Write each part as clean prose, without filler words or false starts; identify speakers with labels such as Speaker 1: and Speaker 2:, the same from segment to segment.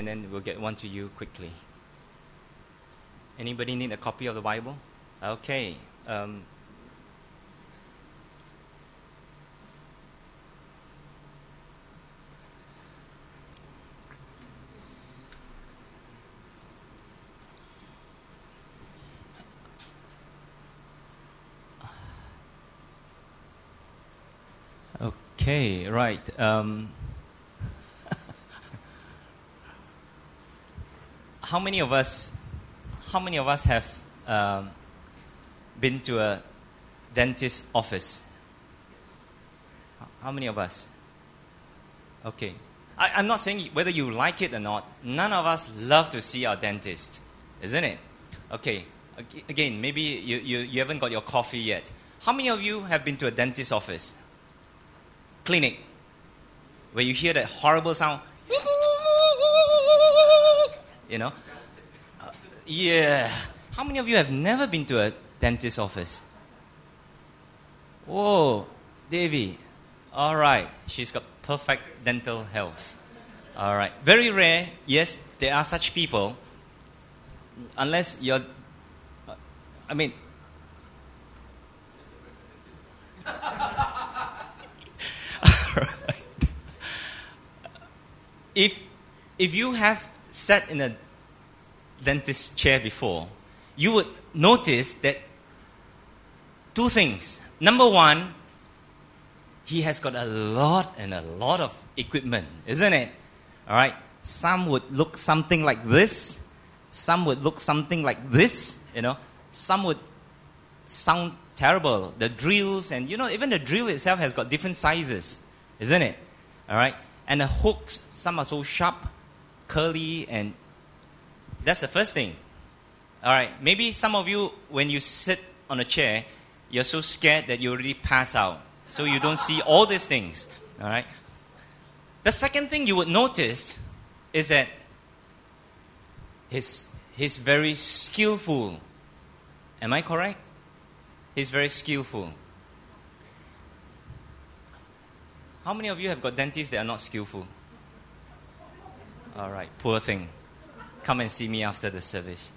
Speaker 1: and then we'll get one to you quickly. Anybody need a copy of the Bible? Okay. Okay, right. How many of us have been to a dentist's office? How many of us? Okay. I'm not saying whether you like it or not. None of us love to see our dentist, isn't it? Okay. Again, maybe you haven't got your coffee yet. How many of you have been to a dentist's office? Clinic, where you hear that horrible sound, you know? Yeah. How many of you have never been to a dentist's office? Whoa, Devi. All right. She's got perfect dental health. All right. Very rare. Yes, there are such people. Unless you're... I mean... If you have sat in a dentist chair before, you would notice that two things. Number one, he has got a lot of equipment, isn't it? All right. Some would look something like this. Some would look something like this. You know. Some would sound terrible. The drills and even the drill itself has got different sizes, isn't it? All right. And the hooks, some are so sharp, curly, and that's the first thing. All right. Maybe some of you, when you sit on a chair, you're so scared that you already pass out. So you don't see all these things. All right. The second thing you would notice is that he's very skillful. Am I correct? He's very skillful. How many of you have got dentists that are not skillful? All right, poor thing. Come and see me after the service.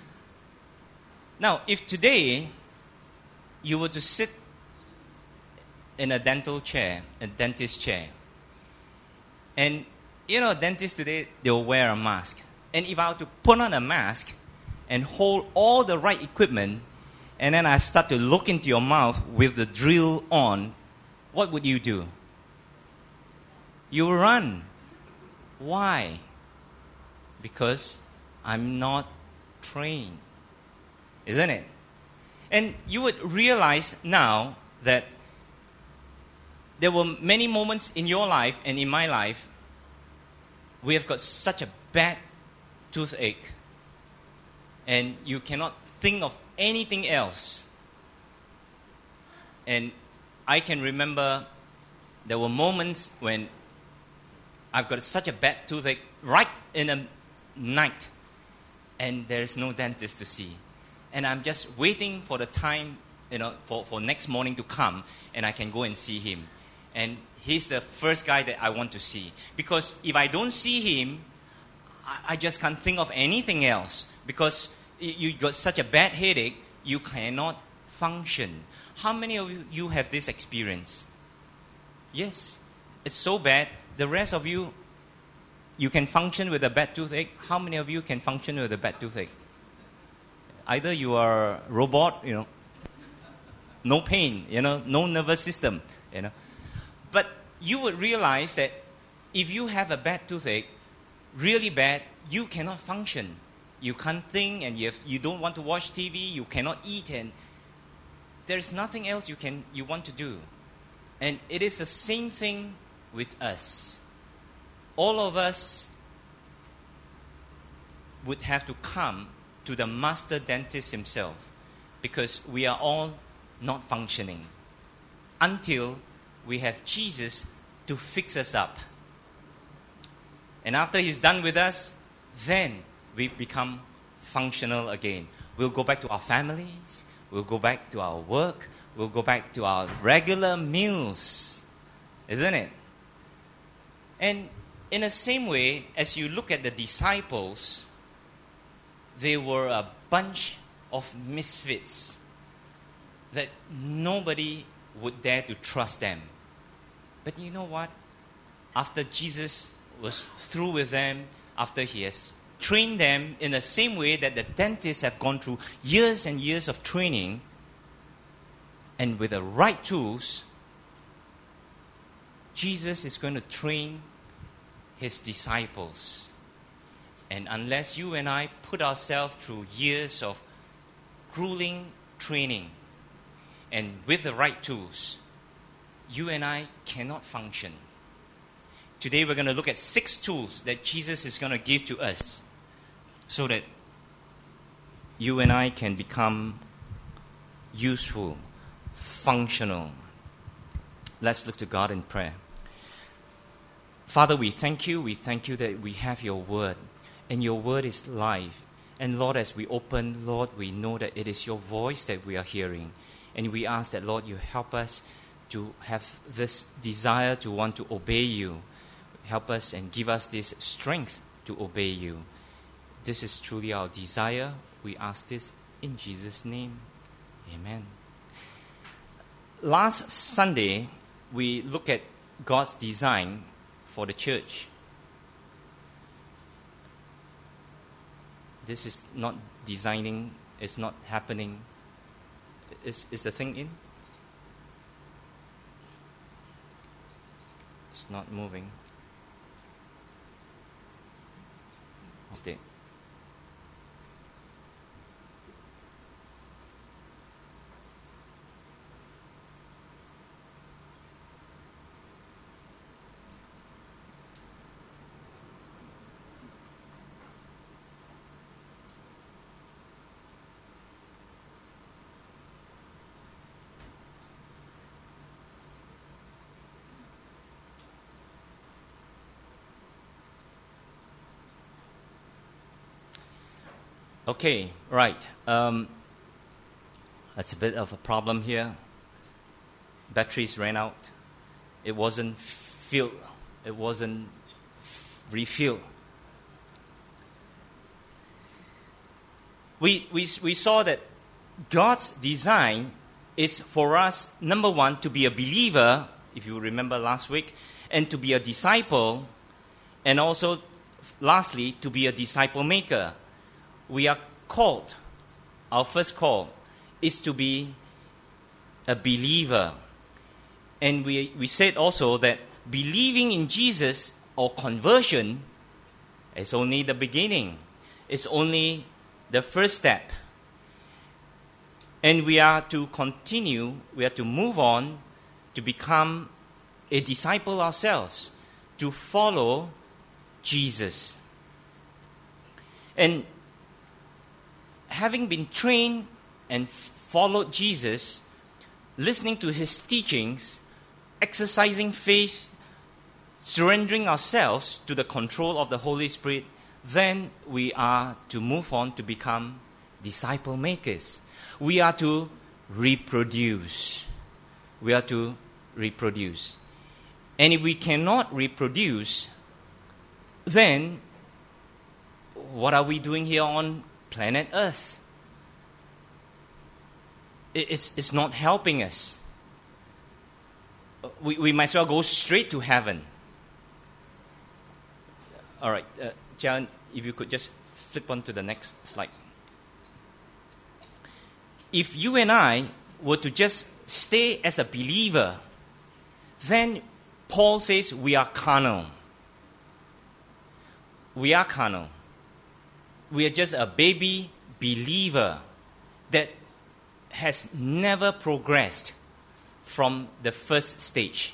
Speaker 1: Now, if today you were to sit in a dental chair, a dentist chair, and dentists today, they'll wear a mask. And if I were to put on a mask and hold all the right equipment, and then I start to look into your mouth with the drill on, what would you do? You will run. Why? Because I'm not trained. Isn't it? And you would realize now that there were many moments in your life and in my life we have got such a bad toothache and you cannot think of anything else. And I can remember there were moments when I've got such a bad toothache right in the night and there's no dentist to see. And I'm just waiting for the time, for next morning to come and I can go and see him. And he's the first guy that I want to see. Because if I don't see him, I just can't think of anything else. Because you got such a bad headache, you cannot function. How many of you have this experience? Yes, it's so bad. The rest of you can function with a bad toothache. How many of you can function with a bad toothache? Either you are a robot, no pain, no nervous system, But you would realize that if you have a bad toothache, really bad, you cannot function. You can't think and you don't want to watch TV, you cannot eat, and there's nothing else you want to do. And it is the same thing with us. All of us would have to come to the master dentist himself because we are all not functioning until we have Jesus to fix us up. And after he's done with us, then we become functional again. We'll go back to our families, we'll go back to our work, we'll go back to our regular meals. Isn't it? And in the same way, as you look at the disciples, they were a bunch of misfits that nobody would dare to trust them. But you know what? After Jesus was through with them, after he has trained them in the same way that the dentists have gone through years and years of training, and with the right tools, Jesus is going to train his disciples. And unless you and I put ourselves through years of grueling training and with the right tools, you and I cannot function. Today we're going to look at 6 tools that Jesus is going to give to us so that you and I can become useful, functional. Let's look to God in prayer. Father, we thank you. We thank you that we have your word, and your word is life. And Lord, as we open, Lord, we know that it is your voice that we are hearing. And we ask that, Lord, you help us to have this desire to want to obey you. Help us and give us this strength to obey you. This is truly our desire. We ask this in Jesus' name. Amen. Last Sunday, we looked at God's design for the church. This is not designing, it's not happening. Is the thing in? It's not moving. It's dead. Okay, right. That's a bit of a problem here. Batteries ran out. It wasn't filled. It wasn't refilled. We saw that God's design is for us, number one, to be a believer, if you remember last week, and to be a disciple, and also, lastly, to be a disciple maker. We are called, our first call is to be a believer. And we said also that believing in Jesus or conversion is only the beginning. It's only the first step. And we are to continue, we are to move on to become a disciple ourselves, to follow Jesus. And having been trained and followed Jesus, listening to his teachings, exercising faith, surrendering ourselves to the control of the Holy Spirit, then we are to move on to become disciple makers. We are to reproduce. We are to reproduce. And if we cannot reproduce, then what are we doing here on planet Earth? It's not helping us. We might as well go straight to heaven. All right, John, if you could just flip on to the next slide. If you and I were to just stay as a believer, then Paul says we are carnal. We are carnal. We are just a baby believer that has never progressed from the first stage.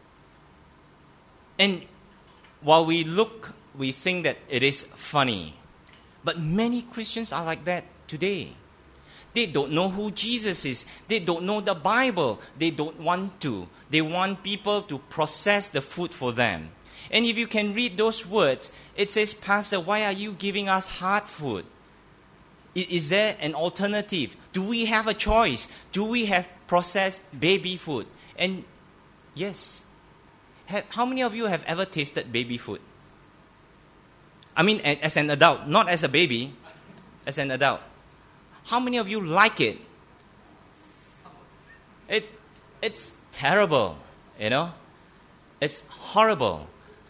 Speaker 1: And while we look, we think that it is funny. But many Christians are like that today. They don't know who Jesus is. They don't know the Bible. They don't want to. They want people to process the food for them. And if you can read those words, it says, Pastor, why are you giving us hard food? Is there an alternative? Do we have a choice? Do we have processed baby food? And yes. How many of you have ever tasted baby food? I mean, as an adult, not as a baby, as an adult. How many of you like it? It's terrible, you know? It's horrible.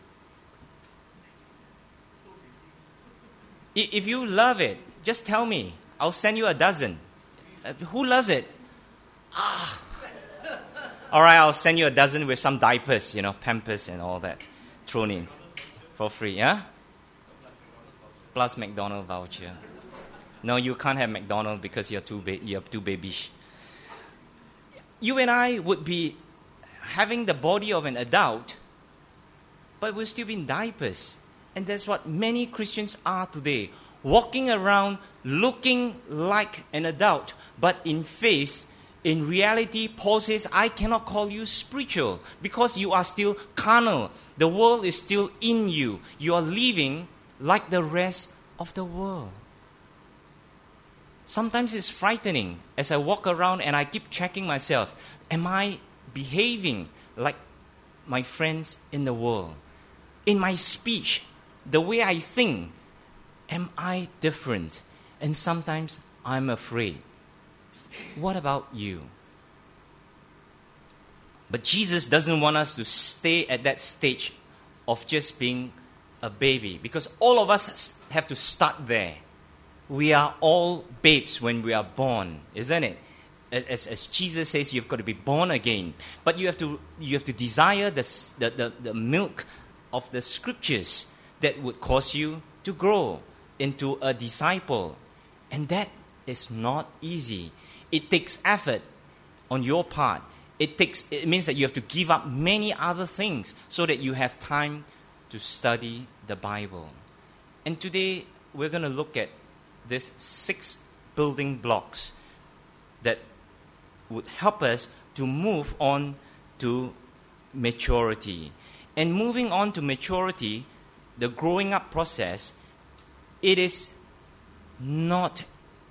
Speaker 1: If you love it, just tell me. I'll send you a dozen. Who loves it? All right, I'll send you a dozen with some diapers, Pampers and all that thrown in for free, yeah? Plus McDonald's voucher. No, you can't have McDonald's because you're too babyish. You and I would be having the body of an adult, but we'll still be in diapers. And that's what many Christians are today. Walking around looking like an adult, but in faith, in reality, Paul says, I cannot call you spiritual because you are still carnal. The world is still in you. You are living like the rest of the world. Sometimes it's frightening as I walk around and I keep checking myself. Am I behaving like my friends in the world? In my speech, the way I think, am I different? And sometimes I'm afraid. What about you? But Jesus doesn't want us to stay at that stage of just being a baby, because all of us have to start there. We are all babes when we are born, isn't it? As Jesus says, you've got to be born again. But you have to desire the milk of the scriptures that would cause you to grow into a disciple. And that is not easy. It takes effort on your part. It means that you have to give up many other things so that you have time to study the Bible. And today we're going to look at these 6 building blocks that would help us to move on to maturity. And moving on to maturity, the growing up process, it is not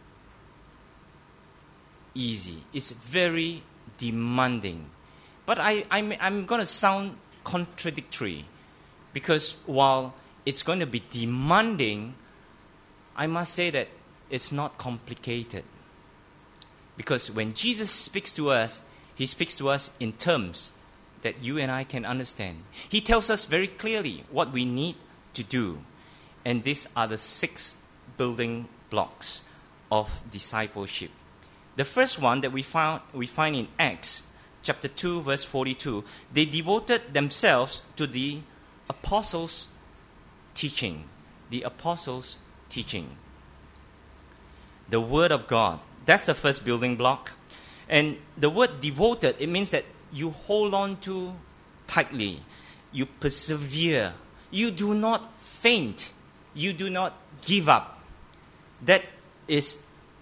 Speaker 1: easy. It's very demanding. But I'm going to sound contradictory, because while it's going to be demanding, I must say that it's not complicated. Because when Jesus speaks to us, he speaks to us in terms that you and I can understand. He tells us very clearly what we need to do. And these are the 6 building blocks of discipleship. The first one that we find in Acts chapter 2 verse 42. They devoted themselves to the apostles' teaching. The apostles' teaching. The Word of God. That's the first building block. And the word devoted, it means that you hold on to tightly. You persevere. You do not faint. You do not give up. That is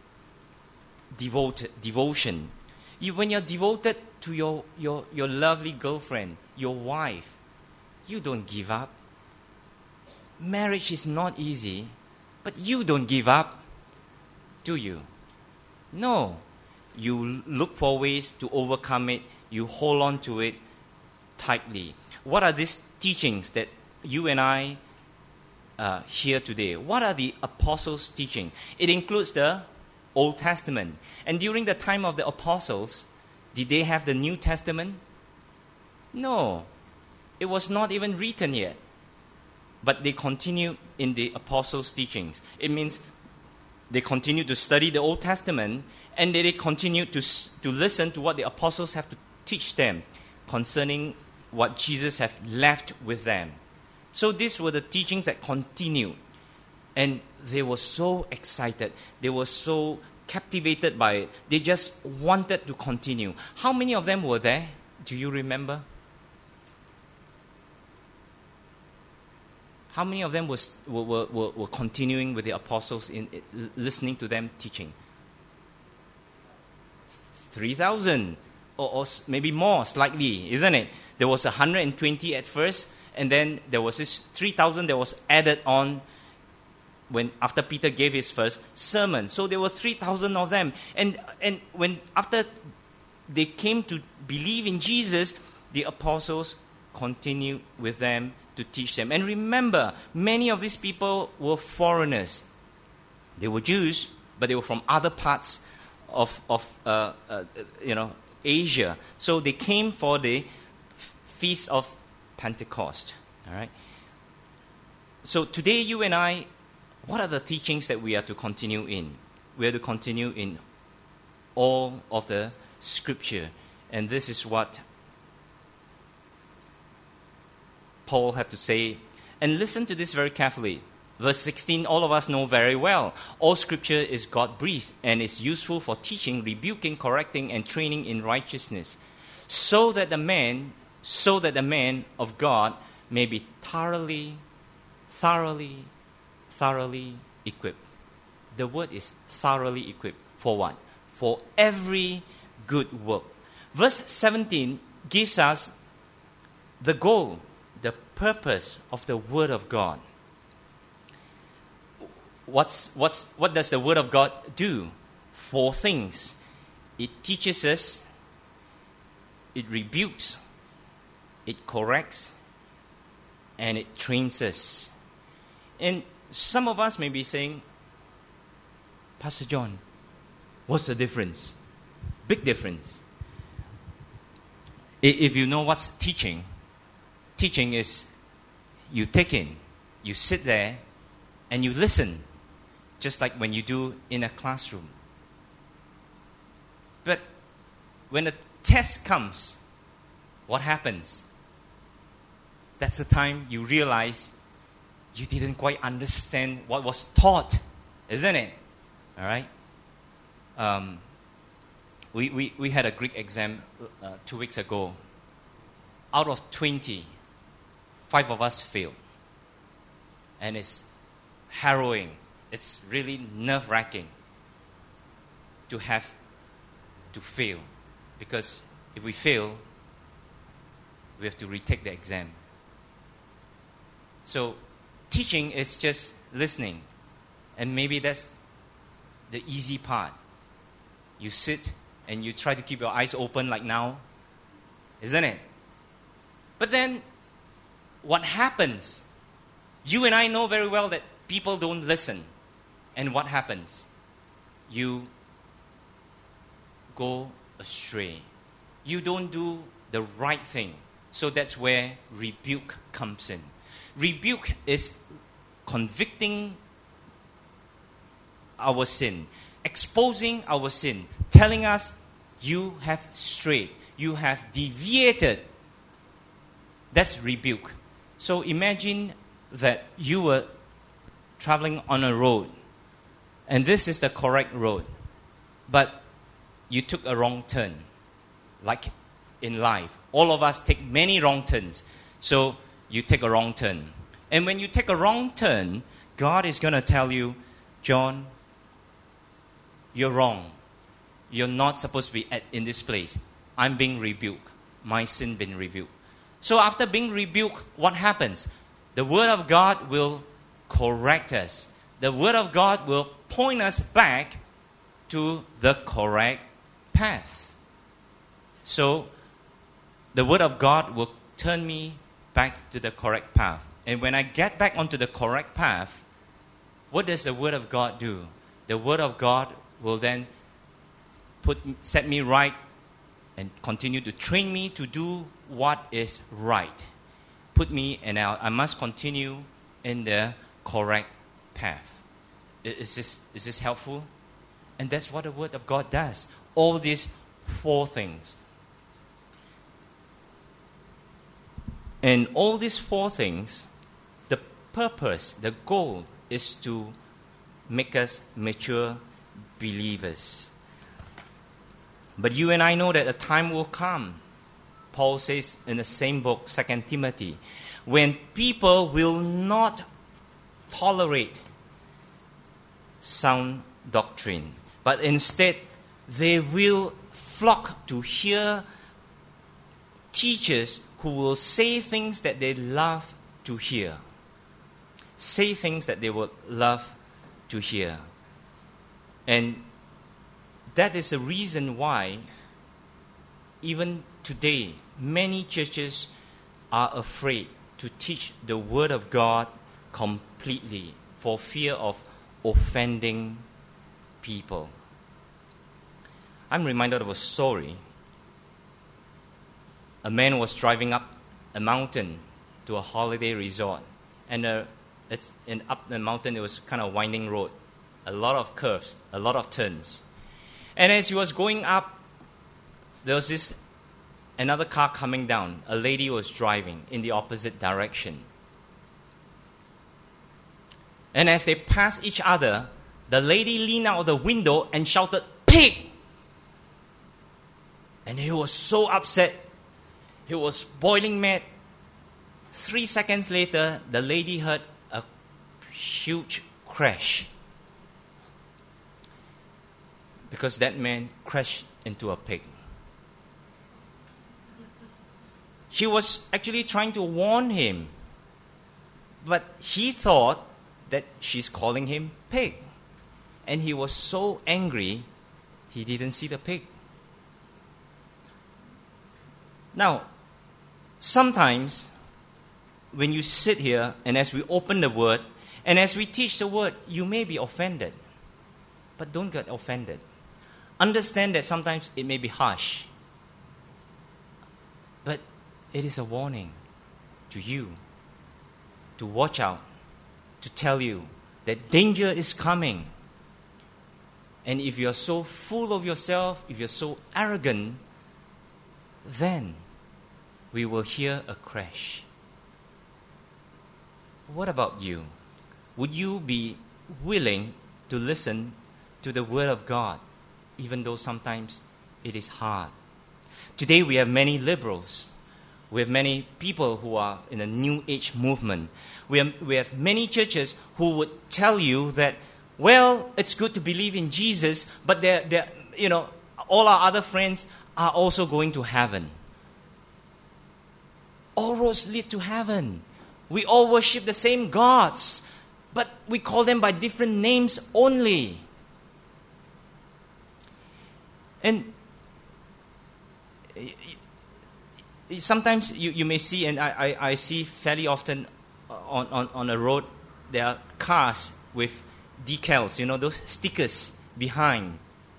Speaker 1: devotion. When you're devoted to your lovely girlfriend, your wife, you don't give up. Marriage is not easy, but you don't give up, do you? No. You look for ways to overcome it. You hold on to it tightly. What are these teachings that you and I hear today? What are the apostles' teaching? It includes the Old Testament. And during the time of the apostles, did they have the New Testament? No. It was not even written yet. But they continued in the apostles' teachings. It means they continued to study the Old Testament, and they continued to listen to what the apostles have to teach them concerning what Jesus have left with them. So these were the teachings that continued. And they were so excited. They were so captivated by it. They just wanted to continue. How many of them were there? Do you remember? How many of them were continuing with the apostles in listening to them teaching? 3,000 or maybe more, slightly, isn't it? There was 120 at first, and then there was this 3,000 that was added on after Peter gave his first sermon. So there were 3,000 of them. And when after they came to believe in Jesus, the apostles continued with them to teach them. And remember, many of these people were foreigners. They were Jews, but they were from other parts of Asia. So they came for the Feast of Pentecost. All right. So today, you and I, what are the teachings that we are to continue in? We are to continue in all of the Scripture. And this is what Paul had to say. And listen to this very carefully. Verse 16, all of us know very well. All Scripture is God-breathed and is useful for teaching, rebuking, correcting, and training in righteousness, so that the man of God may be thoroughly equipped. The word is thoroughly equipped. For what? For every good work. Verse 17 gives us the goal, the purpose of the Word of God. What does the Word of God do? 4 things. It teaches us, it rebukes, it corrects, and it trains us. And some of us may be saying, Pastor John, what's the difference? Big difference. If you know what's teaching is you take in, you sit there, and you listen, just like when you do in a classroom. But when the test comes, what happens? That's the time you realize you didn't quite understand what was taught, isn't it? All right? We had a Greek exam 2 weeks ago. Out of 20, 5 of us failed. And it's harrowing. It's really nerve-wracking to have to fail. Because if we fail, we have to retake the exam. So teaching is just listening. And maybe that's the easy part. You sit and you try to keep your eyes open like now. Isn't it? But then, what happens? You and I know very well that people don't listen. And what happens? You go astray. You don't do the right thing. So that's where rebuke comes in. Rebuke is convicting our sin, exposing our sin, telling us you have strayed, you have deviated. That's rebuke. So imagine that you were traveling on a road, and this is the correct road, but you took a wrong turn. Like in life, all of us take many wrong turns. So you take a wrong turn. And when you take a wrong turn, God is going to tell you, John, you're wrong. You're not supposed to be in this place. I'm being rebuked. My sin being rebuked. So after being rebuked, what happens? The Word of God will correct us. The Word of God will point us back to the correct path. So the Word of God will turn me back to the correct path. And when I get back onto the correct path, what does the Word of God do? The Word of God will then set me right and continue to train me to do what is right. Put me, and I must continue in the correct path. Is this helpful? And that's what the Word of God does. All these 4 things. And all these 4 things, the purpose, the goal is to make us mature believers. But you and I know that a time will come, Paul says in the same book, 2 Timothy, when people will not tolerate sound doctrine, but instead they will flock to hear teachers who will say things that they love to hear. Say things that they would love to hear. And that is the reason why even today many churches are afraid to teach the Word of God completely for fear of offending people. I'm reminded of a story. A man was driving up a mountain to a holiday resort, and up the mountain it was kind of winding road, a lot of curves, a lot of turns. And as he was going up, there was another car coming down. A lady was driving in the opposite direction. And as they passed each other, the lady leaned out of the window and shouted, "Pig!" And he was so upset. He was boiling mad. 3 seconds later, the lady heard a huge crash. Because that man crashed into a pig. She was actually trying to warn him. But he thought that she's calling him pig. And he was so angry, he didn't see the pig. Now, sometimes when you sit here and as we open the Word and as we teach the Word, you may be offended. But don't get offended. Understand that sometimes it may be harsh. But it is a warning to you to watch out, to tell you that danger is coming. And if you're so full of yourself, if you're so arrogant, then we will hear a crash. What about you? Would you be willing to listen to the Word of God, even though sometimes it is hard? Today we have many liberals. We have many people who are in a New Age movement. We have many churches who would tell you that, well, it's good to believe in Jesus, but all our other friends are also going to heaven. All roads lead to heaven. We all worship the same gods, but we call them by different names only. And sometimes you may see, and I see fairly often on a road, there are cars with decals, those stickers behind.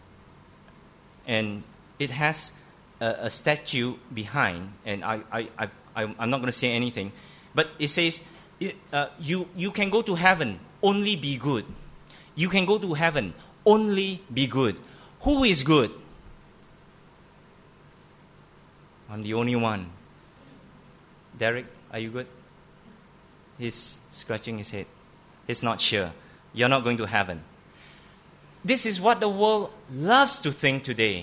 Speaker 1: And it has a statue behind, and I'm not going to say anything, but it says, you can go to heaven, only be good. You can go to heaven, only be good. Who is good? I'm the only one. Derek, are you good? He's scratching his head. He's not sure. You're not going to heaven. This is what the world loves to think today.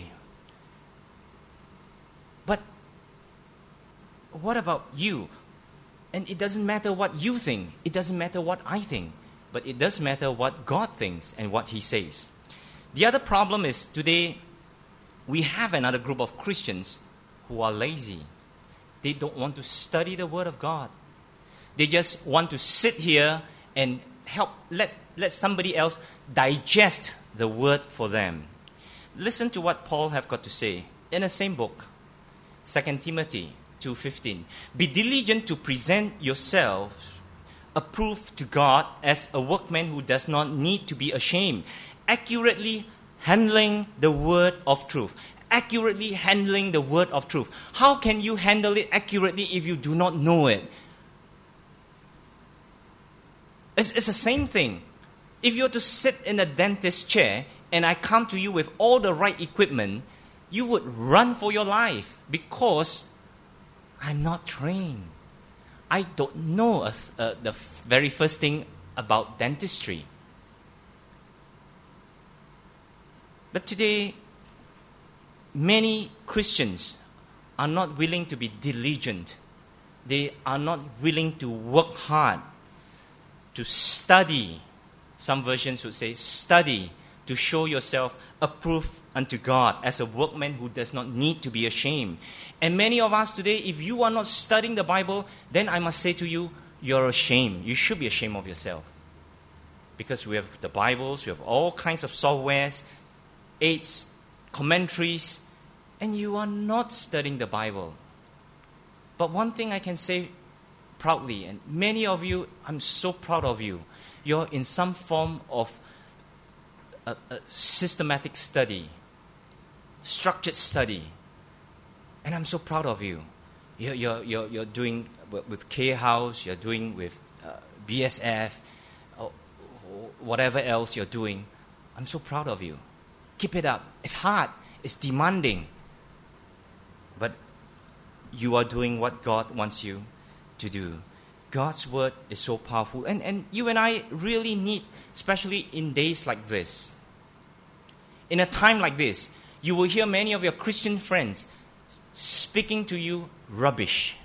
Speaker 1: But what about you? And it doesn't matter what you think. It doesn't matter what I think. But it does matter what God thinks and what He says. The other problem is today we have another group of Christians who are lazy. They don't want to study the Word of God. They just want to sit here and let somebody else digest the Word for them. Listen to what Paul have got to say in the same book, 2 Timothy 2:15. Be diligent to present yourselves approved to God as a workman who does not need to be ashamed, accurately handling the word of truth. Accurately handling the word of truth. How can you handle it accurately if you do not know it? It's the same thing. If you were to sit in a dentist chair and I come to you with all the right equipment, you would run for your life because I'm not trained. I don't know the very first thing about dentistry. But today, many Christians are not willing to be diligent. They are not willing to work hard, to study. Some versions would say, study to show yourself approved unto God as a workman who does not need to be ashamed. And many of us today, if you are not studying the Bible, then I must say to you, you're ashamed. You should be ashamed of yourself. Because we have the Bibles, we have all kinds of softwares, aids, commentaries, and you are not studying the Bible. But one thing I can say proudly. And many of you, I'm so proud of you. You're in some form of a systematic study, structured study. And I'm so proud of you. You're doing with K House, you're doing with BSF, or whatever else you're doing. I'm so proud of you. Keep it up. It's hard. It's demanding. But you are doing what God wants you to do. God's word is so powerful. And you and I really need, especially in days like this, in a time like this, you will hear many of your Christian friends speaking to you rubbish.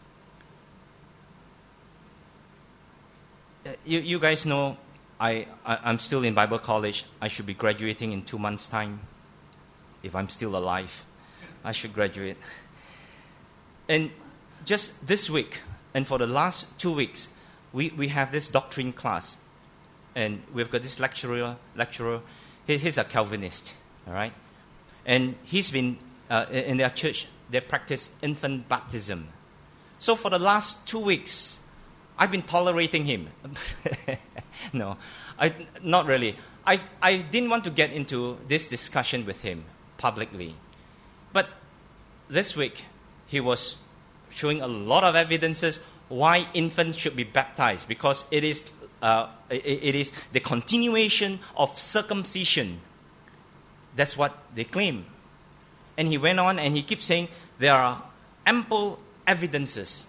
Speaker 1: You guys know I'm still in Bible college. I should be graduating in 2 months' time. If I'm still alive, I should graduate. And just this week, and for the last 2 weeks, we have this doctrine class. And we've got this lecturer. He's a Calvinist, all right? And he's been, in their church, they practice infant baptism. So for the last 2 weeks, I've been tolerating him. No, not really. I didn't want to get into this discussion with him publicly. But this week, he was showing a lot of evidences why infants should be baptized, because it is the continuation of circumcision. That's what they claim. And he went on and he keeps saying there are ample evidences.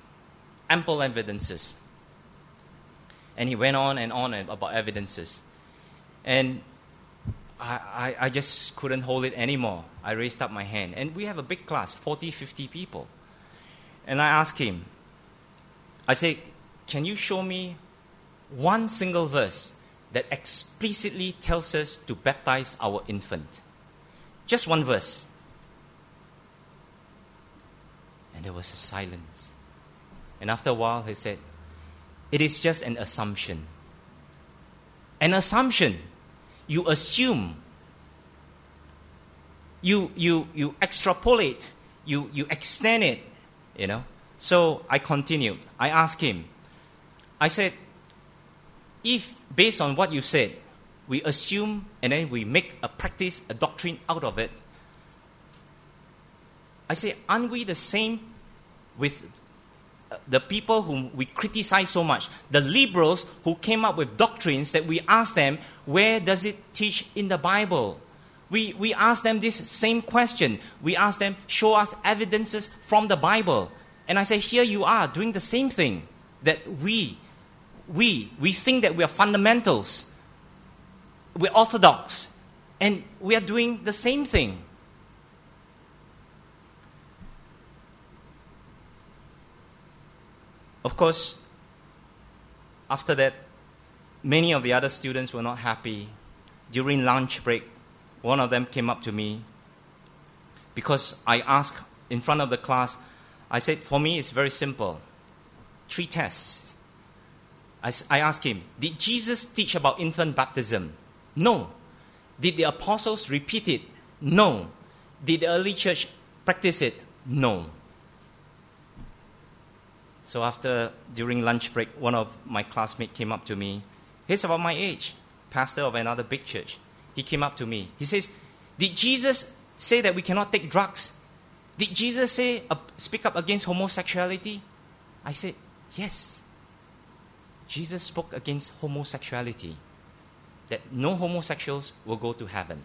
Speaker 1: And he went on about evidences. And I just couldn't hold it anymore. I raised up my hand. And we have a big class, 40, 50 people. And I asked him, I said, can you show me one single verse that explicitly tells us to baptize our infant? Just one verse. And there was a silence. And after a while, he said, it is just an assumption. An assumption. You assume. You extrapolate. You extend it. You know. So I continued. I asked him. I said, if based on what you said, we assume and then we make a practice, a doctrine out of it, I say, aren't we the same with the people whom we criticize so much? The liberals who came up with doctrines that we ask them, where does it teach in the Bible? We ask them this same question. We ask them, show us evidences from the Bible. And I say, here you are doing the same thing. That we think that we are fundamentals. We're orthodox. And we are doing the same thing. Of course, after that, many of the other students were not happy. During lunch break, one of them came up to me because I asked in front of the class, I said, for me, it's very simple. 3 tests. I asked him, did Jesus teach about infant baptism? No. Did the apostles repeat it? No. Did the early church practice it? No. So during lunch break, one of my classmates came up to me. He's about my age, pastor of another big church. He came up to me. He says, did Jesus say that we cannot take drugs? Did Jesus speak up against homosexuality? I said, yes. Jesus spoke against homosexuality, that no homosexuals will go to heaven.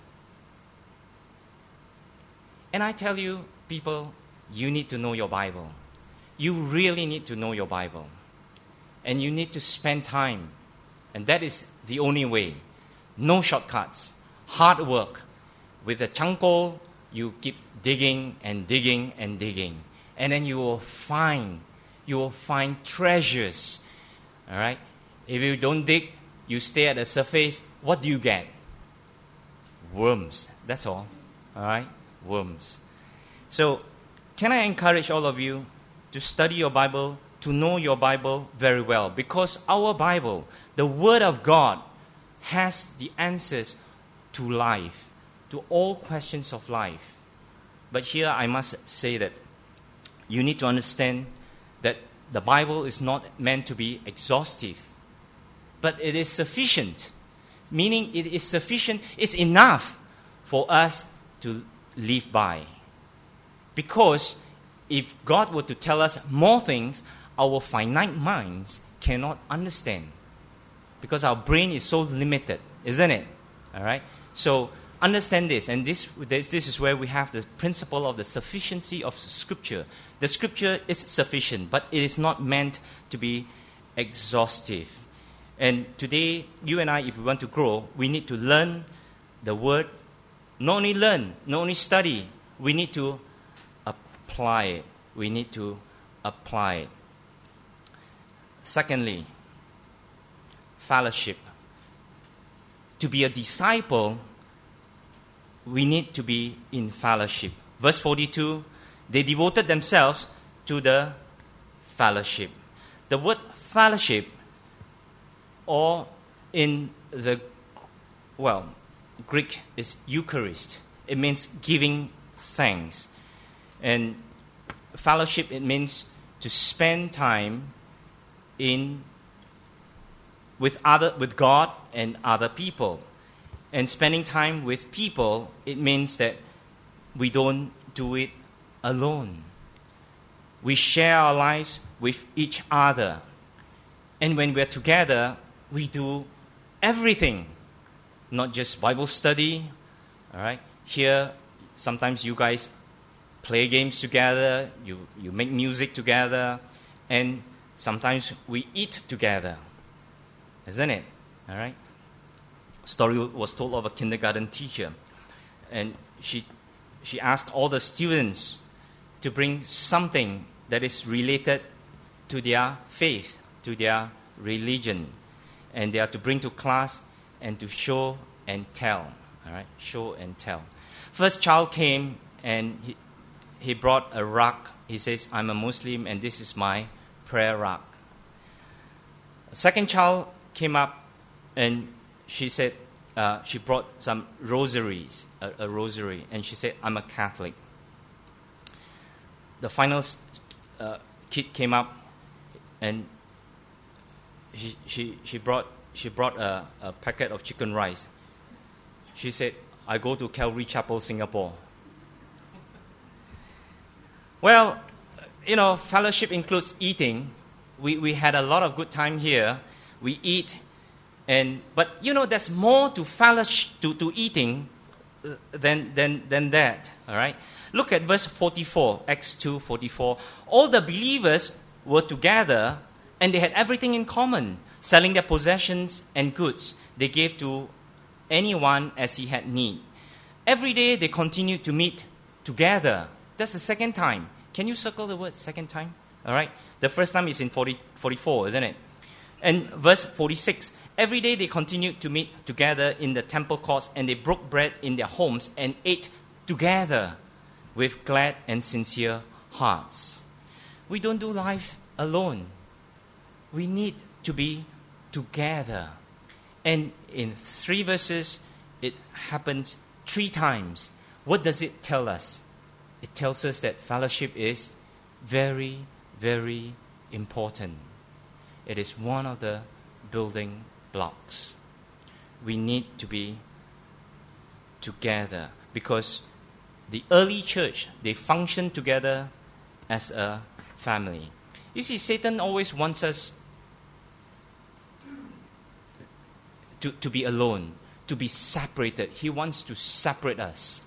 Speaker 1: And I tell you, people, you need to know your Bible. You really need to know your Bible. And you need to spend time. And that is the only way. No shortcuts. Hard work. With a chanko, you keep digging and digging and digging. And then you will find treasures. All right? If you don't dig, you stay at the surface, what do you get? Worms. That's all. All right? Worms. So, can I encourage all of you to study your Bible, to know your Bible very well? Because our Bible, the Word of God, has the answers to life, to all questions of life. But here I must say that you need to understand that the Bible is not meant to be exhaustive, but it is sufficient. Meaning it is sufficient, it's enough for us to live by. Because if God were to tell us more things, our finite minds cannot understand. Because our brain is so limited, isn't it? All right? So understand this, and this is where we have the principle of the sufficiency of Scripture. The Scripture is sufficient, but it is not meant to be exhaustive. And today, you and I, if we want to grow, we need to learn the Word. Not only learn, not only study, we need to apply it. We need to apply it. Secondly, fellowship. To be a disciple, we need to be in fellowship. Verse 42, they devoted themselves to the fellowship. The word fellowship, or in the, Greek is Eucharist. It means giving thanks. And fellowship, it means to spend time with God and other people. And spending time with people, it means that we don't do it alone. We share our lives with each other. And when we're together, we do everything. Not just Bible study. All right? Here, sometimes you guys play games together. You make music together. And sometimes we eat together. Isn't it? All right? Story was told of a kindergarten teacher, and she asked all the students to bring something that is related to their faith, to their religion, and they are to bring to class and to show and tell. All right, show and tell. First child came and he brought a rug. He says, "I'm a Muslim and this is my prayer rug." Second child came up and she said, she brought some rosaries, a rosary, and she said, "I'm a Catholic." The final kid came up, and she brought a packet of chicken rice. She said, "I go to Calvary Chapel, Singapore." Well, fellowship includes eating. We had a lot of good time here. We eat. But there's more to fellowship, to eating than that. All right. Look at verse 44, Acts 2:44. All the believers were together, and they had everything in common, selling their possessions and goods. They gave to anyone as he had need. Every day they continued to meet together. That's the second time. Can you circle the word second time? All right. The first time is in 44, isn't it? And verse 46. Every day they continued to meet together in the temple courts, and they broke bread in their homes and ate together with glad and sincere hearts. We don't do life alone. We need to be together. And in 3 verses, it happens 3 times. What does it tell us? It tells us that fellowship is very, very important. It is one of the building blocks. We need to be together because the early church, they functioned together as a family. You see, Satan always wants us to be alone, to be separated. He wants to separate us.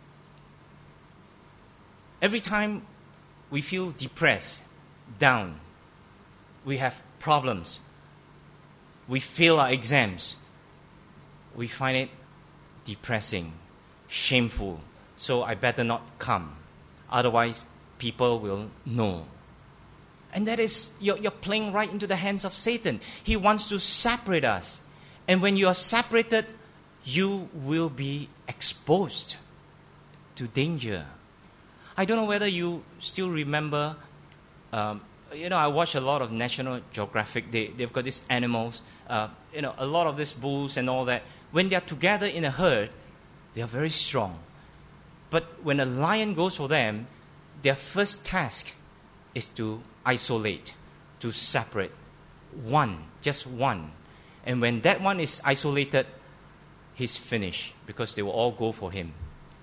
Speaker 1: Every time we feel depressed, down, we have problems, we fail our exams, we find it depressing, shameful. So I better not come. Otherwise, people will know. And that is, you're playing right into the hands of Satan. He wants to separate us. And when you are separated, you will be exposed to danger. I don't know whether you still remember, I watch a lot of National Geographic. They've got these animals, a lot of these bulls and all that. When they are together in a herd, they are very strong. But when a lion goes for them, their first task is to isolate, to separate. One, just one. And when that one is isolated, he's finished because they will all go for him.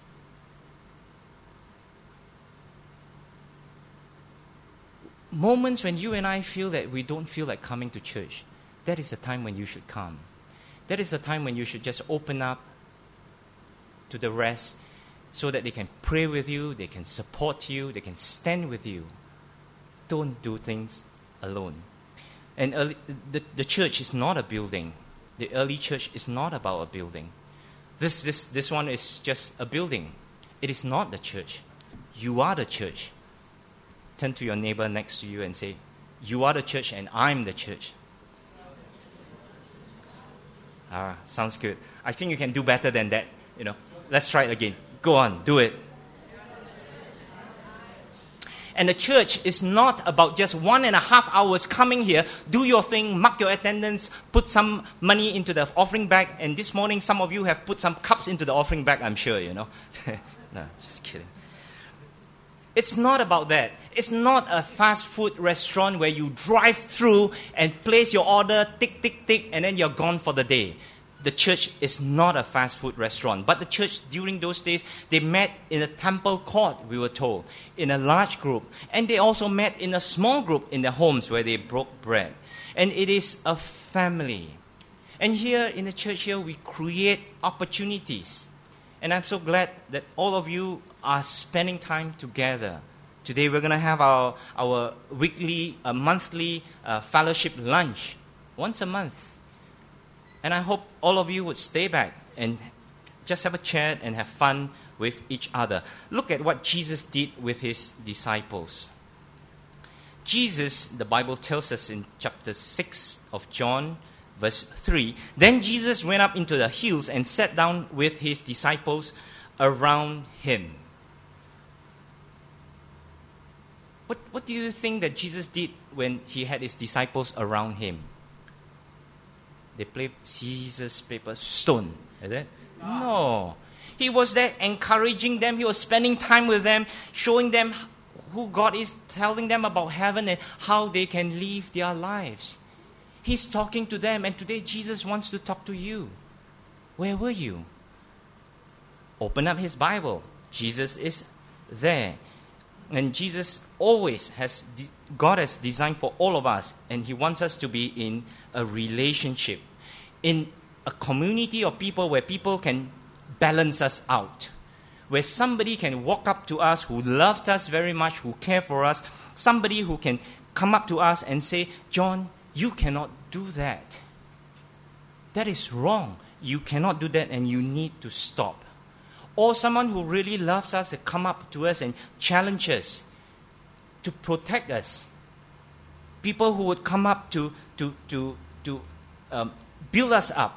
Speaker 1: Moments when you and I feel that we don't feel like coming to church, that is the time when you should come. That is the time when you should just open up to the rest so that they can pray with you, they can support you, they can stand with you. Don't do things alone. And the church is not a building. The early church is not about a building. This one is just a building. It is not the church. You are the church. Turn to your neighbor next to you and say, you are the church and I'm the church. Sounds good. I think you can do better than that. Let's try it again. Go on, do it. And the church is not about just 1.5 hours coming here, do your thing, mark your attendance, put some money into the offering bag. And this morning, some of you have put some cups into the offering bag, I'm sure, No, just kidding. It's not about that. It's not a fast food restaurant where you drive through and place your order, tick, tick, tick, and then you're gone for the day. The church is not a fast food restaurant. But the church, during those days, they met in a temple court, we were told, in a large group. And they also met in a small group in their homes where they broke bread. And it is a family. And here in the church here, we create opportunities. And I'm so glad that all of you are spending time together. Today we're going to have our weekly, monthly fellowship lunch once a month. And I hope all of you would stay back and just have a chat and have fun with each other. Look at what Jesus did with his disciples. Jesus, the Bible tells us in chapter 6 of John, verse 3, then Jesus went up into the hills and sat down with his disciples around him. What do you think that Jesus did when he had his disciples around him? They played scissors, paper, stone. Is it? No. He was there encouraging them. He was spending time with them, showing them who God is, telling them about heaven and how they can live their lives. He's talking to them, and today Jesus wants to talk to you. Where were you? Open up his Bible. Jesus is there. And Jesus always has, God has designed for all of us, and he wants us to be in a relationship, in a community of people where people can balance us out, where somebody can walk up to us who loved us very much, who care for us, somebody who can come up to us and say, John, you cannot do that. That is wrong. You cannot do that and you need to stop. Or someone who really loves us to come up to us and challenge us, to protect us. People who would come up to build us up.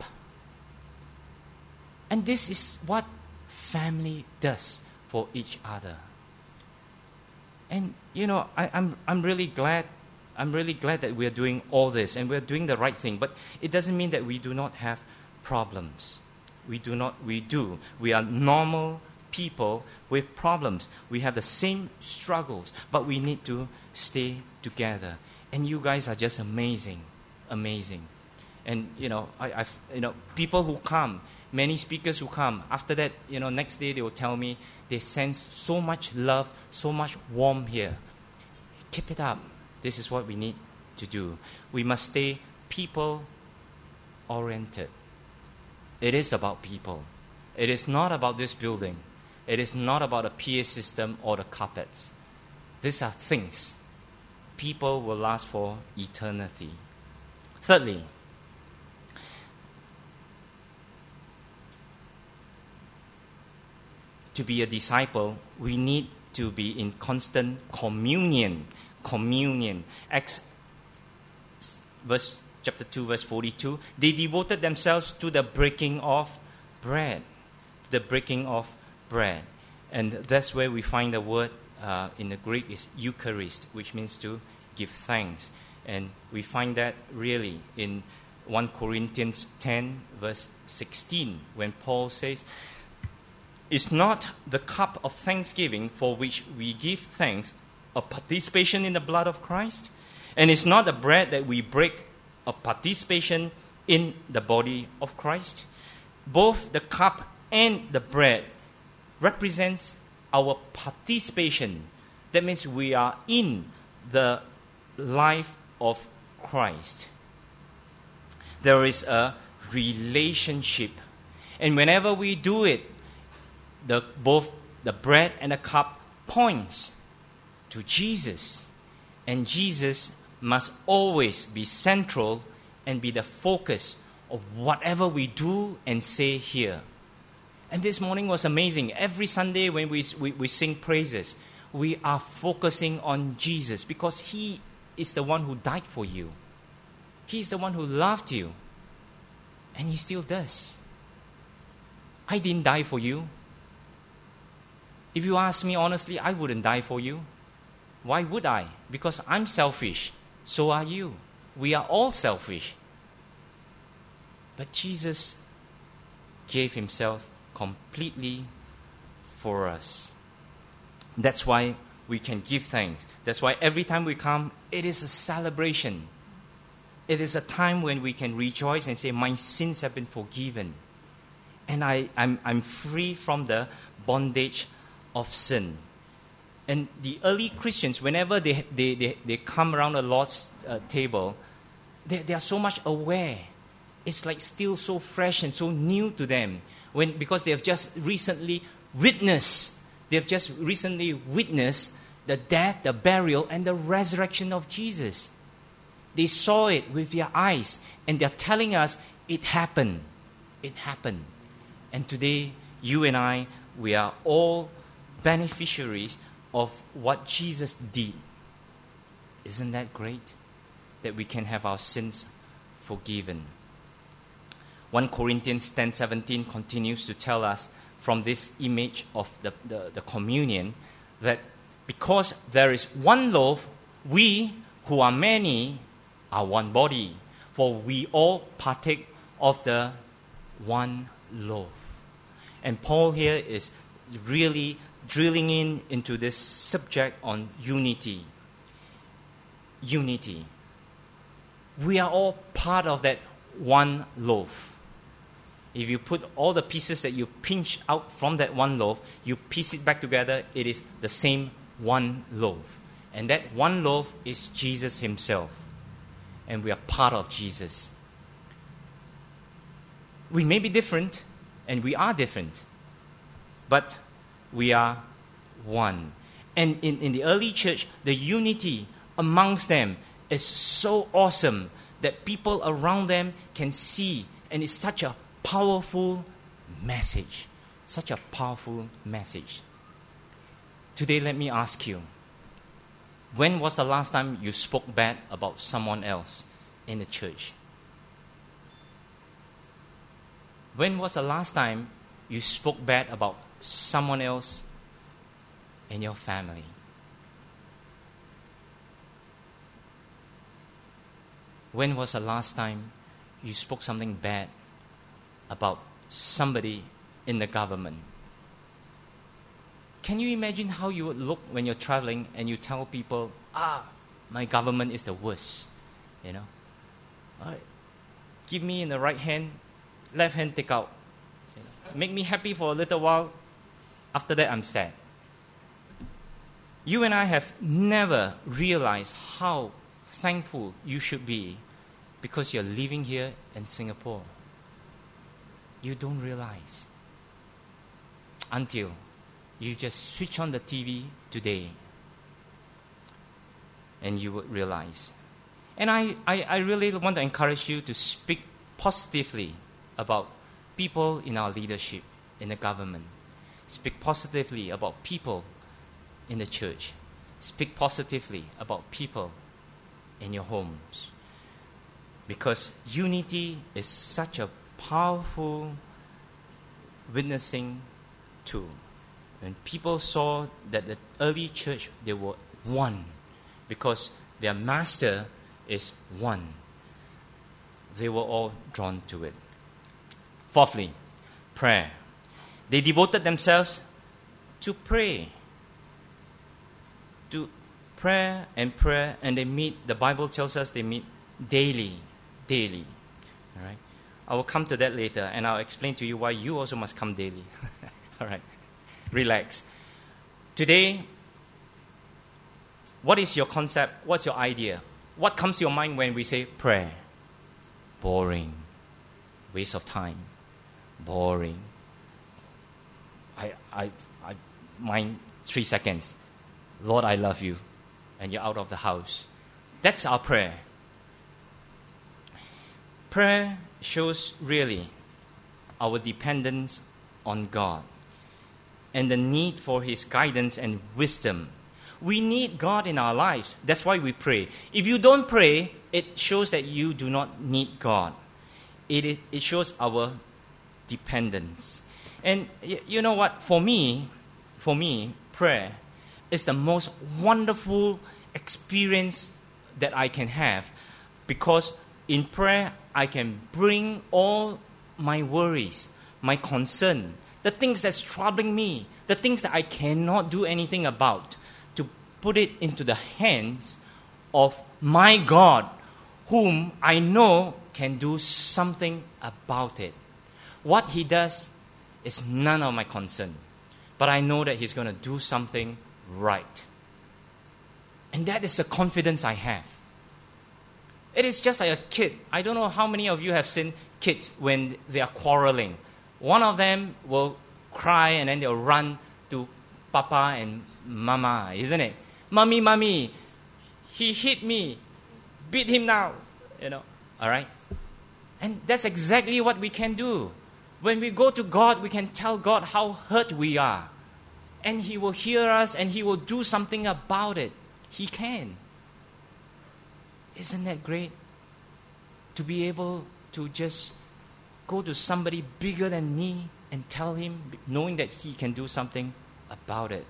Speaker 1: And this is what family does for each other. And I'm really glad that we are doing all this and we're doing the right thing. But it doesn't mean that we do not have problems. We do. We are normal people with problems. We have the same struggles, but we need to stay together. And you guys are just amazing. And I've people who come, many speakers who come. After that, next day they will tell me they sense so much love, so much warmth here. Keep it up. This is what we need to do. We must stay people-oriented. It is about people. It is not about this building. It is not about a PA system or the carpets. These are things. People will last for eternity. Thirdly, to be a disciple, we need to be in constant communion. Acts chapter 2, verse 42. They devoted themselves to the breaking of bread. And that's where we find the word in the Greek is Eucharist, which means to give thanks. And we find that really in 1 Corinthians 10, verse 16, when Paul says, "Is not the cup of thanksgiving for which we give thanks a participation in the blood of Christ? And it's not the bread that we break a participation in the body of Christ. Both the cup and the bread represents our participation. That means we are in the life of Christ. There is a relationship. And whenever we do it, both the bread and the cup points to Jesus. And Jesus must always be central and be the focus of whatever we do and say here. And this morning was amazing. Every Sunday when we sing praises, we are focusing on Jesus because He is the one who died for you. He is the one who loved you. And He still does. I didn't die for you. If you ask me honestly, I wouldn't die for you. Why would I? Because I'm selfish. So are you. We are all selfish. But Jesus gave Himself completely for us. That's why we can give thanks. That's why every time we come, it is a celebration. It is a time when we can rejoice and say, my sins have been forgiven. And I'm free from the bondage of sin. And the early Christians, whenever they come around the Lord's table, they are so much aware. It's like still so fresh and so new to them. Because they have just recently witnessed the death, the burial, and the resurrection of Jesus. They saw it with their eyes, and they're telling us it happened. It happened. And today, you and I, we are all beneficiaries of what Jesus did. Isn't that great? That we can have our sins forgiven. 1 Corinthians 10:17 continues to tell us from this image of the communion that because there is one loaf, we who are many are one body, for we all partake of the one loaf. And Paul here is really drilling into this subject on unity. Unity. We are all part of that one loaf. If you put all the pieces that you pinch out from that one loaf, you piece it back together, it is the same one loaf. And that one loaf is Jesus Himself. And we are part of Jesus. We may be different, and we are different, but we are one. And in the early church, the unity amongst them is so awesome that people around them can see, and it's such a powerful message. Such a powerful message. Today, let me ask you, when was the last time you spoke bad about someone else in the church? When was the last time you spoke bad about someone else in your family? When was the last time you spoke something bad about somebody in the government? Can you imagine how you would look when you're traveling and you tell people, my government is the worst, you know? All right. Give me in the right hand, left hand take out. You know? Make me happy for a little while. After that, I'm sad. You and I have never realized how thankful you should be because you're living here in Singapore. You don't realize until you just switch on the TV today and you would realize. And I really want to encourage you to speak positively about people in our leadership, in the government. Speak positively about people in the church. Speak positively about people in your homes. Because unity is such a powerful witnessing tool. When people saw that the early church, they were one because their master is one. They were all drawn to it. Fourthly, prayer. They devoted themselves to pray. To prayer, and they meet, the Bible tells us they meet daily. All right? I will come to that later, and I'll explain to you why you also must come daily. All right? Relax. Today, what is your concept? What's your idea? What comes to your mind when we say prayer? Boring. Waste of time. Boring. Mine 3 seconds. Lord, I love you. And you're out of the house. That's our prayer. Prayer shows really our dependence on God and the need for His guidance and wisdom. We need God in our lives. That's why we pray. If you don't pray, it shows that you do not need God. It shows our dependence. And you know what? For me, prayer is the most wonderful experience that I can have, because in prayer I can bring all my worries, my concern, the things that's troubling me, the things that I cannot do anything about, to put it into the hands of my God, whom I know can do something about it. What He does is none of my concern, but I know that He's going to do something right. And that is the confidence I have. It is just like a kid. I don't know how many of you have seen kids when they are quarreling. One of them will cry and then they'll run to Papa and Mama, isn't it? Mommy, he hit me. Beat him now. All right? And that's exactly what we can do. When we go to God, we can tell God how hurt we are. And He will hear us and He will do something about it. He can. Isn't that great? To be able to just go to somebody bigger than me and tell him, knowing that He can do something about it.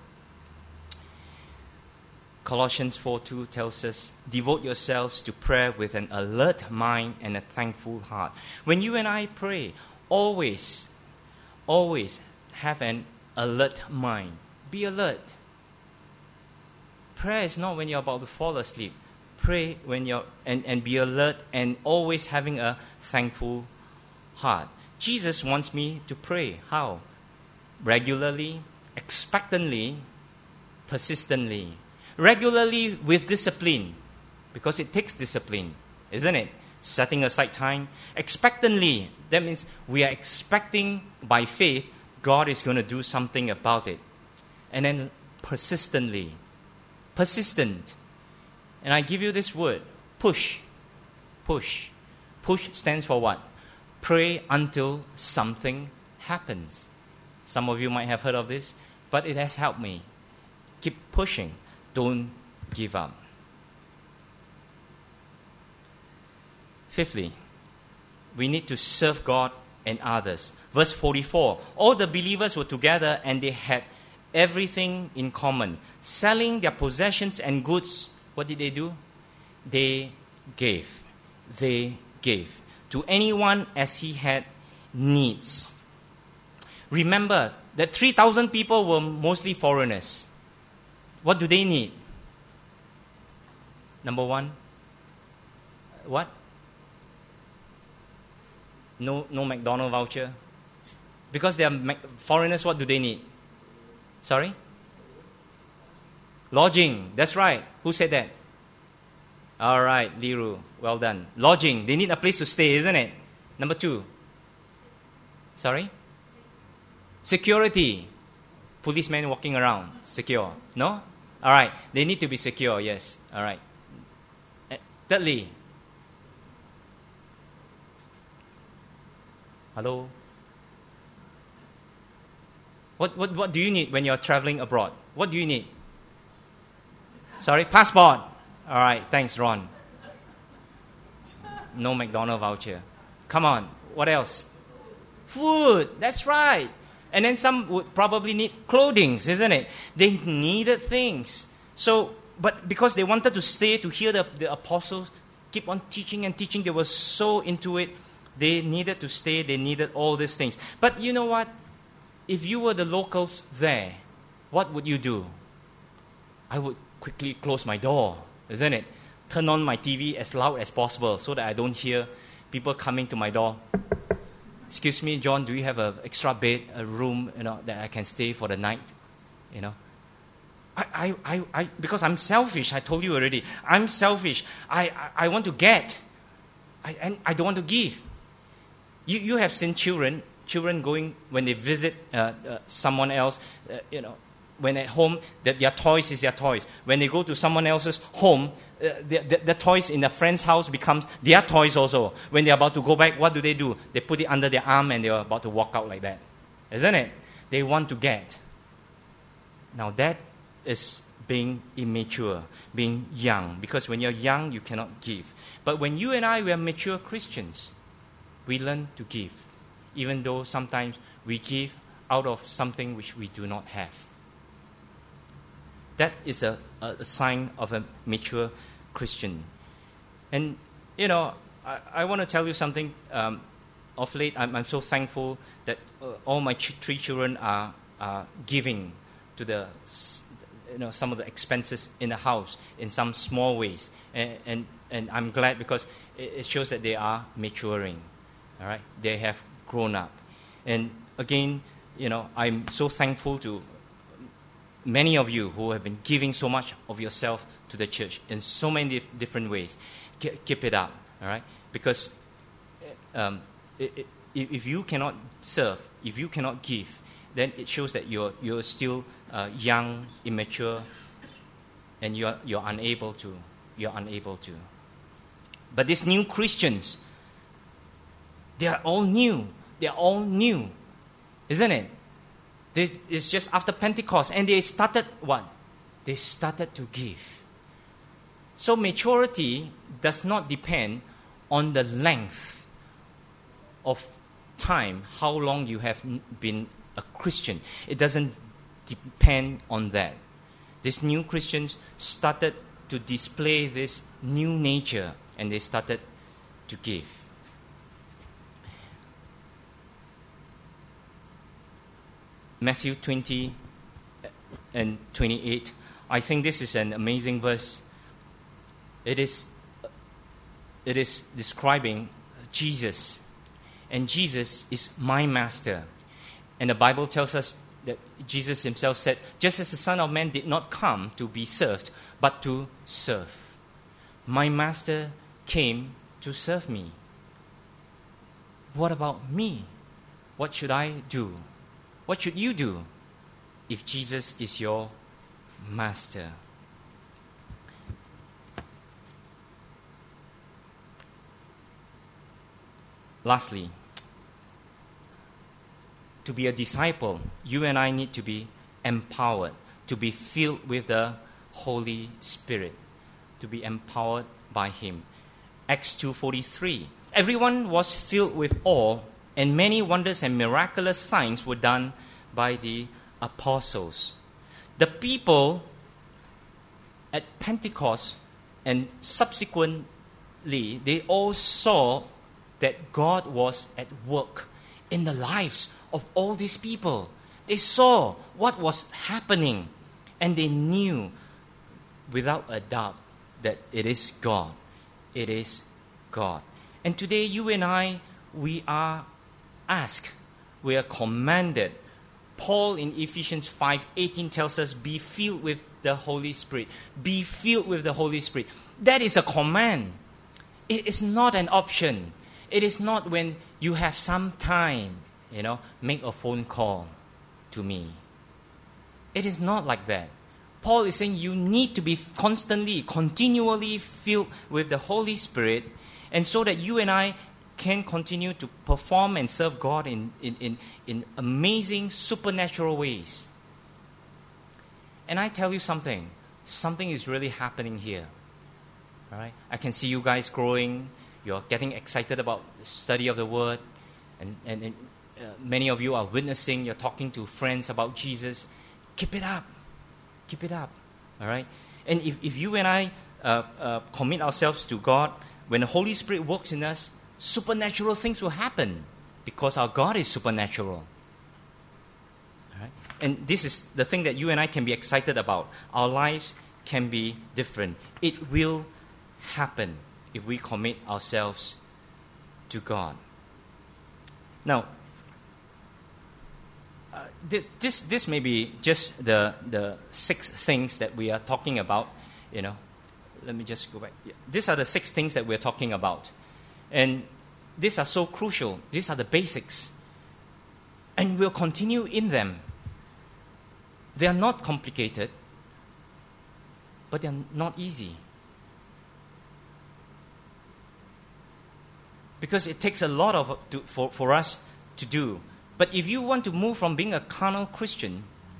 Speaker 1: Colossians 4:2 tells us, devote yourselves to prayer with an alert mind and a thankful heart. When you and I pray, always have an alert mind. Be alert. Prayer is not when you're about to fall asleep. Pray when you're and be alert and always having a thankful heart. Jesus wants me to pray. How? Regularly, expectantly, persistently. Regularly with discipline, because it takes discipline, isn't it? Setting aside time. Expectantly, that means we are expecting by faith God is going to do something about it. And then persistently. Persistent. And I give you this word, push. Push. Push stands for what? Pray until something happens. Some of you might have heard of this, but it has helped me. Keep pushing. Don't give up. Fifthly, we need to serve God and others. Verse 44, all the believers were together and they had everything in common. Selling their possessions and goods, what did they do? They gave. They gave to anyone as he had needs. Remember that 3,000 people were mostly foreigners. What do they need? Number one, what? No McDonald's voucher. Because they are foreigners, what do they need? Sorry? Lodging. That's right. Who said that? All right, Liru. Well done. Lodging. They need a place to stay, isn't it? Number two. Sorry? Security. Policemen walking around. Secure. No? All right. They need to be secure, yes. All right. Thirdly. Hello? What do you need when you're traveling abroad? What do you need? Sorry? Passport. All right. Thanks, Ron. No McDonald's voucher. Come on. What else? Food. That's right. And then some would probably need clothing, isn't it? They needed things. So, but because they wanted to stay to hear the apostles keep on teaching and teaching, they were so into it. They needed to stay. They needed all these things. But you know what? If you were the locals there, what would you do? I would quickly close my door, isn't it? Turn on my TV as loud as possible so that I don't hear people coming to my door. Excuse me, John, do you have an extra bed, a room, that I can stay for the night? I because I'm selfish. I told you already. I'm selfish. I want to get, and I don't want to give. You have seen children going when they visit someone else. When at home, their toys is their toys. When they go to someone else's home, the toys in a friend's house becomes their toys also. When they're about to go back, what do? They put it under their arm and they're about to walk out like that. Isn't it? They want to get. Now that is being immature, being young. Because when you're young, you cannot give. But when you and I, we are mature Christians, we learn to give. Even though sometimes we give out of something which we do not have. That is a sign of a mature Christian. And, I want to tell you something. Of late, I'm so thankful that all my three children are giving to the, some of the expenses in the house in some small ways. And I'm glad because it shows that they are maturing. All right? They have grown up. And again, I'm so thankful to many of you who have been giving so much of yourself to the church in so many different ways. Keep it up, all right? Because if you cannot serve, if you cannot give, then it shows that you're still young, immature, and you're unable to. You're unable to. But these new Christians, they are all new. They are all new, isn't it? It's just after Pentecost, and they started what? They started to give. So maturity does not depend on the length of time, how long you have been a Christian. It doesn't depend on that. These new Christians started to display this new nature, and they started to give. Matthew 20 and 28. I think this is an amazing verse. It is describing Jesus. And Jesus is my master. And the Bible tells us that Jesus himself said, just as the Son of Man did not come to be served, but to serve. My master came to serve me. What about me? What should I do? What should you do if Jesus is your master? Lastly, to be a disciple, you and I need to be empowered, to be filled with the Holy Spirit, to be empowered by Him. Acts 2:43. Everyone was filled with awe, and many wonders and miraculous signs were done by the apostles. The people at Pentecost and subsequently, they all saw that God was at work in the lives of all these people. They saw what was happening, and they knew without a doubt that it is God. It is God. And today, you and I, we are asked, we are commanded. Paul in Ephesians 5:18 tells us, be filled with the Holy Spirit. Be filled with the Holy Spirit. That is a command. It is not an option. It is not when you have some time, make a phone call to me. It is not like that. Paul is saying you need to be continually filled with the Holy Spirit, and so that you and I can continue to perform and serve God in amazing supernatural ways. And I tell you something is really happening here. All right? I can see you guys growing. You're getting excited about the study of the Word. And many of you are witnessing. You're talking to friends about Jesus. Keep it up. Keep it up. All right? And if you and I commit ourselves to God, when the Holy Spirit works in us, supernatural things will happen because our God is supernatural. All right? And this is the thing that you and I can be excited about. Our lives can be different. It will happen if we commit ourselves to God. Now, this may be just the 6 things that we are talking about. Let me just go back. Yeah. These are the 6 things that we're talking about, and these are so crucial. These are the basics, and we'll continue in them. They are not complicated, but they are not easy. Because it takes a lot for us to do. But if you want to move from being a carnal Christian,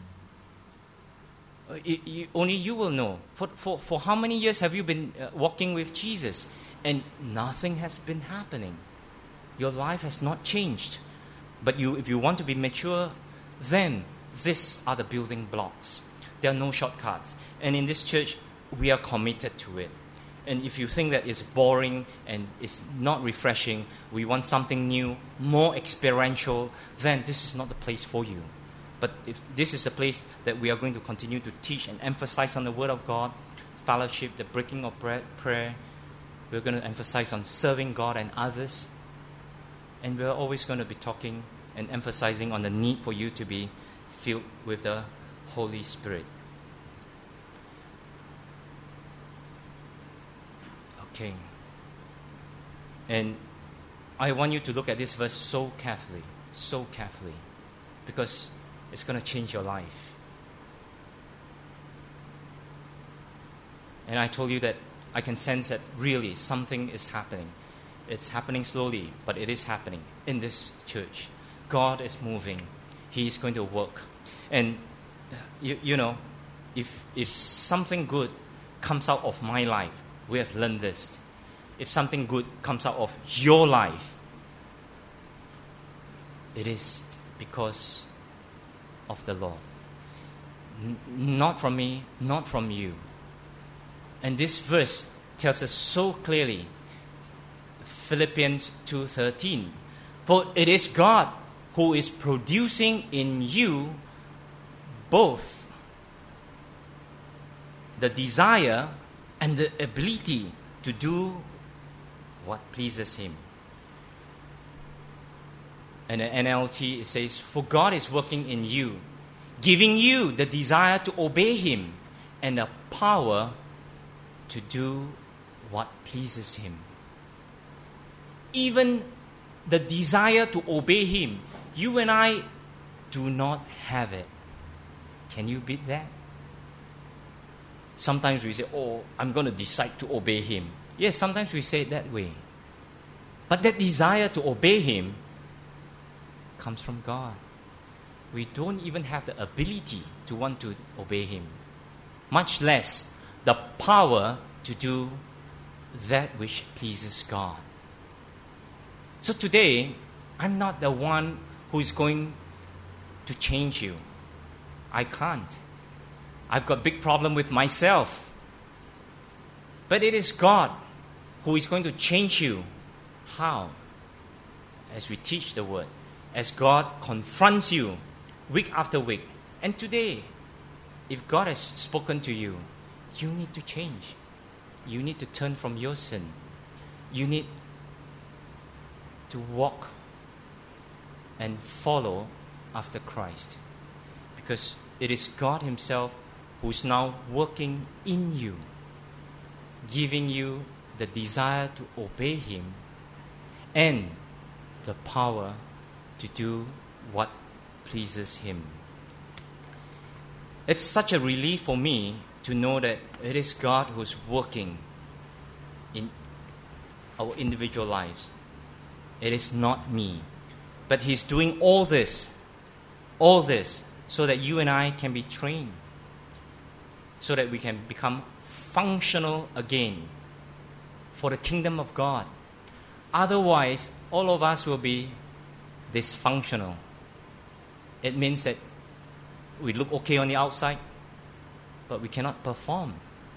Speaker 1: only you will know. For how many years have you been walking with Jesus? And nothing has been happening. Your life has not changed. But if you want to be mature, then these are the building blocks. There are no shortcuts. And in this church, we are committed to it. And if you think that it's boring and it's not refreshing, we want something new, more experiential, then this is not the place for you. But if this is the place that we are going to continue to teach and emphasize on the Word of God, fellowship, the breaking of bread, prayer, we're going to emphasize on serving God and others. And we're always going to be talking and emphasizing on the need for you to be filled with the Holy Spirit. Okay. And I want you to look at this verse so carefully, because it's going to change your life. And I told you that I can sense that really something is happening. It's happening slowly, but it is happening in this church. God is moving. He is going to work. And, if something good comes out of my life, we have learned this. If something good comes out of your life, it is because of the Lord. Not from me, not from you. And this verse tells us so clearly, Philippians 2:13, for it is God who is producing in you both the desire and the ability to do what pleases Him. And the NLT, it says, for God is working in you, giving you the desire to obey Him and the power to do what pleases Him. Even the desire to obey Him, you and I do not have it. Can you beat that? Sometimes we say, I'm going to decide to obey Him. Yes, sometimes we say it that way. But that desire to obey Him comes from God. We don't even have the ability to want to obey Him, much less the power to do that which pleases God. So today, I'm not the one who is going to change you. I can't. I've got a big problem with myself. But it is God who is going to change you. How? As we teach the Word. As God confronts you week after week. And today, if God has spoken to you, you need to change. You need to turn from your sin. You need to walk and follow after Christ. Because it is God Himself who is now working in you, giving you the desire to obey Him and the power to do what pleases Him. It's such a relief for me to know that it is God who's working in our individual lives. It is not me. But He's doing all this so that you and I can be trained, so that we can become functional again for the kingdom of God. Otherwise, all of us will be dysfunctional. It means that we look okay on the outside, but we cannot perform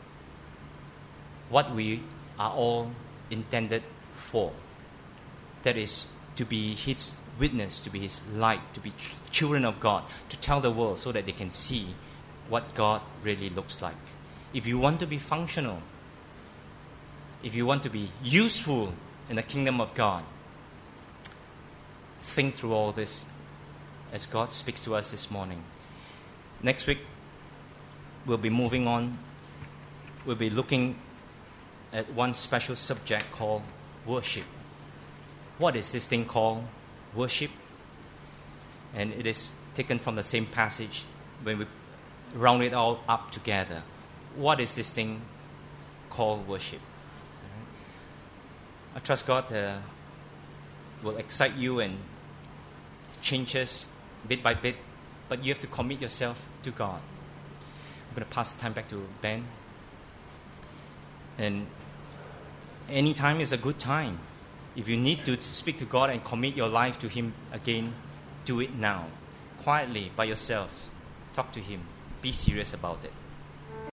Speaker 1: what we are all intended for. That is, to be His witness, to be His light, to be children of God, to tell the world so that they can see what God really looks like. if you want to be functional, if you want to be useful in the kingdom of God, think through all this as God speaks to us this morning. Next week, we'll be moving on. We'll be looking at one special subject called worship. What is this thing called worship? And it is taken from the same passage when we round it all up together. What is this thing called worship? I trust God will excite you and change us bit by bit, but you have to commit yourself to God. I'm going to pass the time back to Ben. And any time is a good time. If you need to speak to God and commit your life to Him again, do it now. Quietly, by yourself. Talk to Him. Be serious about it.